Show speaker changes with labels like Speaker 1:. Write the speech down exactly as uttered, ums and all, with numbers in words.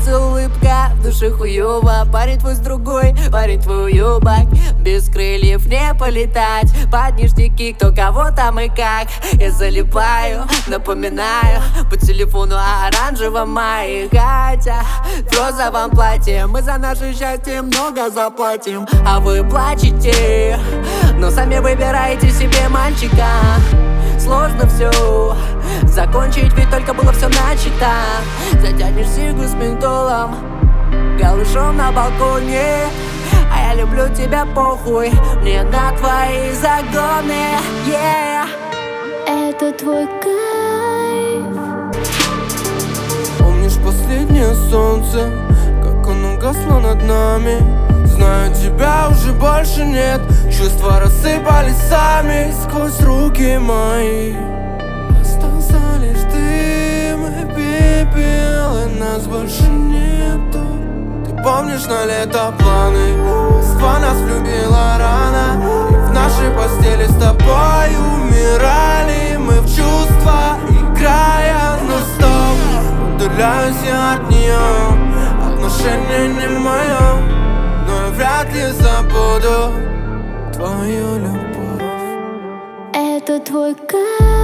Speaker 1: улыбается улыбка, в душе хуёво. Парень твой с другой, парень твой уёбок. Без крыльев не полетать, под ништяки, кто кого там и как. Я залипаю, напоминаю по телефону о оранжевом мае. Хотя в розовом платье мы за наше счастье много заплатим. А вы плачете, но сами выбираете себе мальчика. Сложно все закончить, ведь только было все начато. Затянешь сиглу с ментолом, голышом на балконе. А я люблю тебя, похуй мне на твои загоны, yeah.
Speaker 2: Это твой кайф.
Speaker 3: Помнишь последнее солнце, как оно гасло над нами? Знаю, тебя уже больше нет, чувства рассыпались сами сквозь руки мои. Остался лишь дым и пепел, и нас больше нету. Ты помнишь на лето планы? Москва нас влюбила рано, и в нашей постели с тобой умирали мы в чувства, играя. Но стоп, удаляюсь я от нее, отношения не мое, но я вряд ли забуду твою любовь.
Speaker 2: Это твой кайф.